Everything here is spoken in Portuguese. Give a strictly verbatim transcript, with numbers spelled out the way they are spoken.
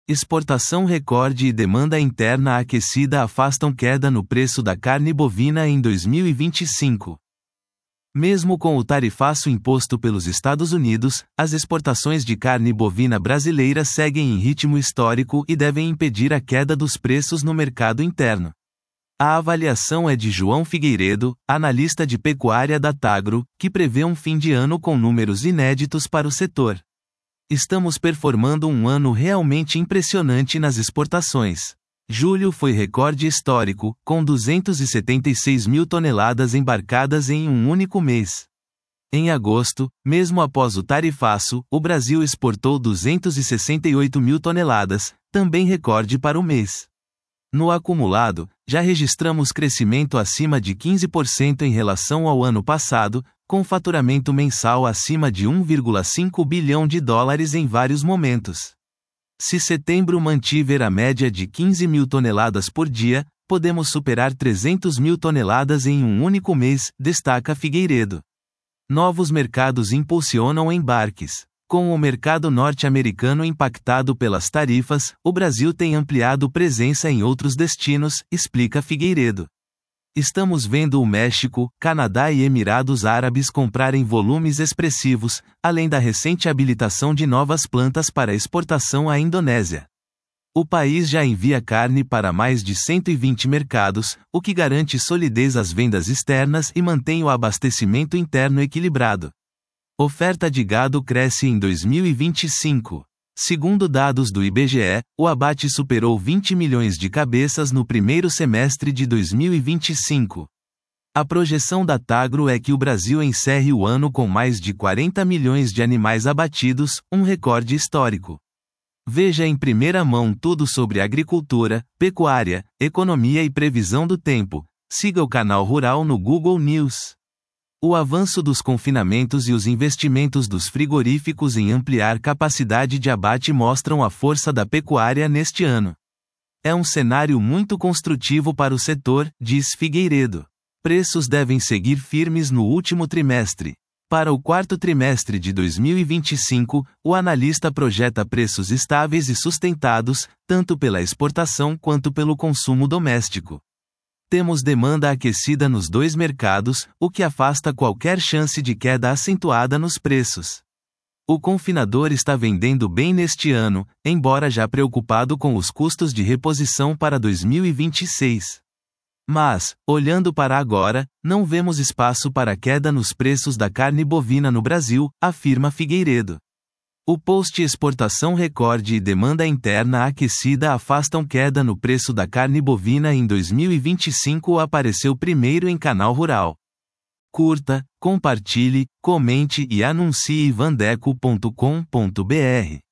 Exportação recorde e demanda interna aquecida afastam queda no preço da carne bovina em dois mil e vinte e cinco. Mesmo com o tarifaço imposto pelos Estados Unidos, as exportações de carne bovina brasileira seguem em ritmo histórico e devem impedir a queda dos preços no mercado interno. A avaliação é de João Figueiredo, analista de pecuária da Tagro, que prevê um fim de ano com números inéditos para o setor. Estamos performando um ano realmente impressionante nas exportações. Julho foi recorde histórico, com duzentos e setenta e seis mil toneladas embarcadas em um único mês. Em agosto, mesmo após o tarifaço, o Brasil exportou duzentos e sessenta e oito mil toneladas, também recorde para o mês. No acumulado, já registramos crescimento acima de quinze por cento em relação ao ano passado, com faturamento mensal acima de um vírgula cinco bilhão de dólares em vários momentos. Se setembro mantiver a média de quinze mil toneladas por dia, podemos superar trezentas mil toneladas em um único mês, destaca Figueiredo. Novos mercados impulsionam embarques. Com o mercado norte-americano impactado pelas tarifas, o Brasil tem ampliado presença em outros destinos, explica Figueiredo. Estamos vendo o México, Canadá e Emirados Árabes comprarem volumes expressivos, além da recente habilitação de novas plantas para exportação à Indonésia. O país já envia carne para mais de cento e vinte mercados, o que garante solidez às vendas externas e mantém o abastecimento interno equilibrado. Oferta de gado cresce em dois mil e vinte e cinco. Segundo dados do I B G E, o abate superou vinte milhões de cabeças no primeiro semestre de dois mil e vinte e cinco. A projeção da Tagro é que o Brasil encerre o ano com mais de quarenta milhões de animais abatidos, um recorde histórico. Veja em primeira mão tudo sobre agricultura, pecuária, economia e previsão do tempo. Siga o canal Rural no Google News. O avanço dos confinamentos e os investimentos dos frigoríficos em ampliar capacidade de abate mostram a força da pecuária neste ano. É um cenário muito construtivo para o setor, diz Figueiredo. Preços devem seguir firmes no último trimestre. Para o quarto trimestre de dois mil e vinte e cinco, o analista projeta preços estáveis e sustentados, tanto pela exportação quanto pelo consumo doméstico. Temos demanda aquecida nos dois mercados, o que afasta qualquer chance de queda acentuada nos preços. O confinador está vendendo bem neste ano, embora já preocupado com os custos de reposição para dois mil e vinte e seis. Mas, olhando para agora, não vemos espaço para queda nos preços da carne bovina no Brasil, afirma Figueiredo. O post exportação recorde e demanda interna aquecida afastam queda no preço da carne bovina em dois mil e vinte e cinco apareceu primeiro em Canal Rural. Curta, compartilhe, comente e anuncie vandeco ponto com ponto br.